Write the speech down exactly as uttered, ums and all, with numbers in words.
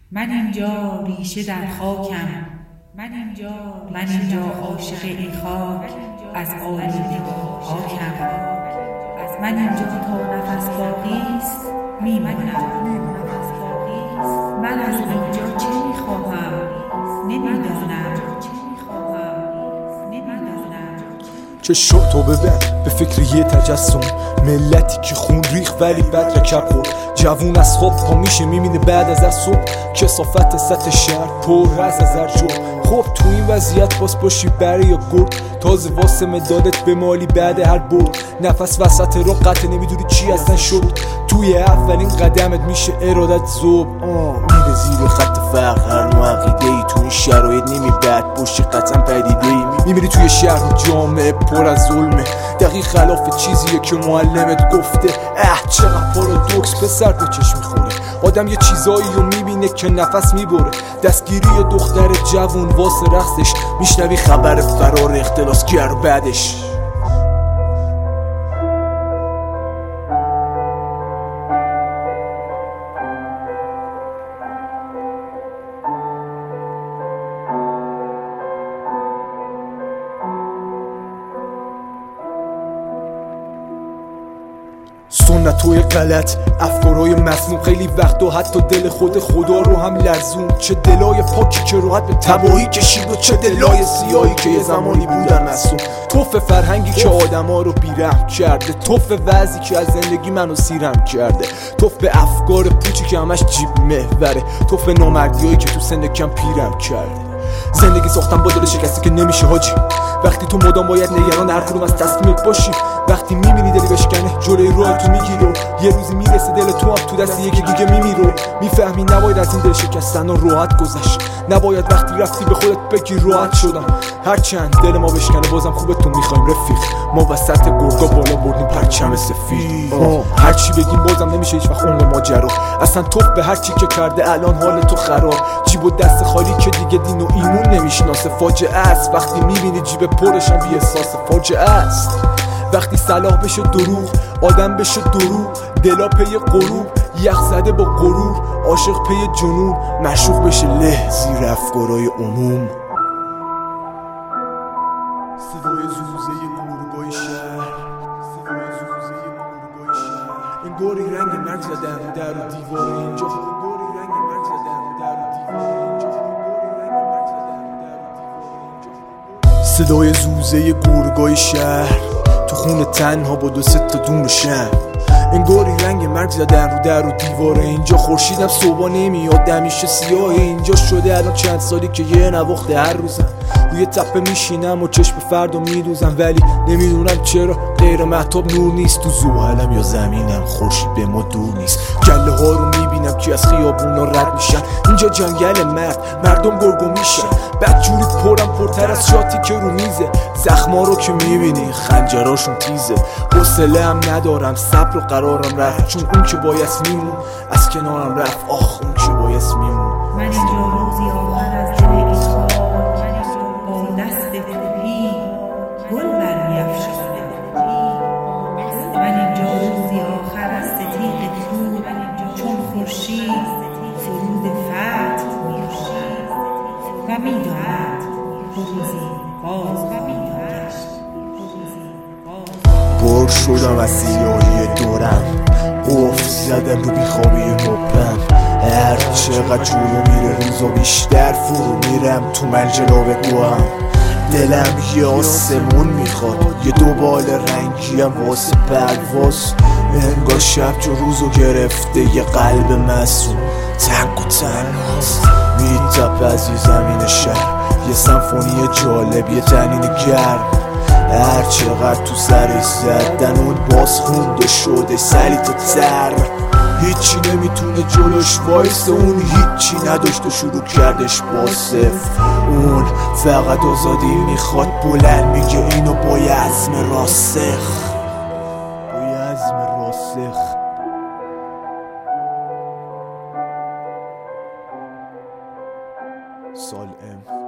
من اینجا ریشه در خاکم، من اینجا من اینجا عاشق این خاک، از آیینه پاکم. من اینجا تا نفس باقیست میمانم، من از اینجا چه میخواهم نمیدانم. چه شد تو ببن به فکر یه تجسم، ملتی که خون ریخ ولی بد رکب خورد. جوون از خواب پا میشه میبینه بعد از از صبح کثافت سطح شهر پر از ازر جو. خب تو این وضعیت باز باشی بره یا گرد، تازه واسه مدادت به مالی بعد هر برد. نفس وسط رو قطع نمیدونی چی اصلا شد، توی اولین قدمت میشه ارادت زوب. میره زیر خط فقر هر نوع عقیده ای، تو این شرایط نمیبرد باشی قطعا پدیده ای. میمیری توی شهر و جامعه پر از ظلمه، دقیق خلاف چیزیه که معلمت گفته. اه چقدر پارادوکس پسر به چشم میخوره، آدم یه چیزایی رو میبینه که نفس میبره. دستگیری دختر جوون واسه رقصش، میشنوی خبر فرار اختلاسگر بعدش. سنتوی غلط، افکارهای مسموم، خیلی وقت و حتی دل خود خدا رو هم لرزون. چه دلای پاکی که راحت به تباهی کشید و چه دلای سیاهی که یه زمانی بودن معصوم. توف فرهنگی که آدما رو بیرحم کرده، توف وضعی که از زندگی منو سیرم کرده، توف به افکار پوچی که همش جیب محوره، توف نامردیایی که تو سن کم پیرم کرده. زندگی ساختم با دل شکستی که نمیشه حاجی، وقتی تو مدام باید نگران هر کدوم از تصمیمت باشی. وقتی میبینی دلی بشکنه جلوی راه تو میگیرو، یه روزی میرسه دل تو هم تو دست یکی دیگه میمیرو. میفهمی نباید از این دل شکستن و راحت گذشت، نباید وقتی رفتی به خودت بگی راحت شدم. هرچند دل ما بشکنه بازم خوبه تو میخوایم رفیق، ما وسط گرگا بالا بردیم پرچم سفید. هرچی بگیم بازم نمیشه هیچ وقت اون ماجرا، اصلا توف به هرچی که کرده الان حال تو خراب. جیب و دست خالی که دیگه دین و ایمون نمیشناسه، فاجعه است وقتی میبینی جیب پرش هم بی احساس. فاجعه است وقتی صلاح بشه دروغ، آدم بشه دروغ، دلا پی غروب، یخ زده با غرور، عاشق پی جنون، معشوق بشه له زیر افکارای عموم. صدای زوزه گورگای شهر، صدای زوزه گورگای شهر، انگاری رنگ مرگ زدن در و دیوار اینجا، انگاری رنگ مرگ زدن در و دیوار اینجا، انگاری رنگ مرگ زدن در و دیوار اینجا. صدای زوزه گورگای شهر تو خون تنها با دو سه تا دون شم، انگاری رنگ مرگ زدن رو در و دیواره اینجا. خورشیدم صبح نمیاد همیشه سیاه اینجا شده، الان چند سالی که یه نواخت هر روزم روی تپه میشینم و چشم فردا میدوزم، ولی نمیدونم چرا غیر مهتاب نور نیست تو زحلم یا زمینم، خورشید به ما دور نیست. گله ها رو میبینم که از خیابونا رد میشن، اینجا جنگل مرد، مردم گرگو میشن، بدجوری پرم پرتر از شاتی که رو میزه. زخما رو که میبینی خنجراشون تیزه، حوصله هم ندارم صبر و قرارم رفت، چون اون که بایست میمون از کنارم رفت. آخ اون که بایست میمون. من اینجا روزی آخر از دل این خاک، با دست کوهی گل برمی‌افشانم. من اینجا روزی آخر از ستیغ تو، چون خورشید فرود فتح می‌کشد و می‌داند روزی باز و می‌گشت. پر شدم از سیاهی دورم، قفل زدم رو بیخوابی مبهم، هر چقدر جلو میره روزا بیشتر فرو میرم تو منجلاب گوهم. دلم یه آسمون میخواد، یه دوبال رنگی هم واسه پرواز، انگار شب جو روزو گرفته یه قلب معصوم تنگ و تنهاست. میتپ از یه زمین شهر، یه سمفونی جالب، یه تنین گرم، هر چقدر تو سرش زدن اون باز خونده شده سری تو تر. هیچی نمیتونه جلوش وایسه، اون هیچی نداشت و شروع کردش با صفر. اون فقط آزادی میخواد، بلند میگه اینو با یه عزم راسخ، با یه عزم راسخ. سال ام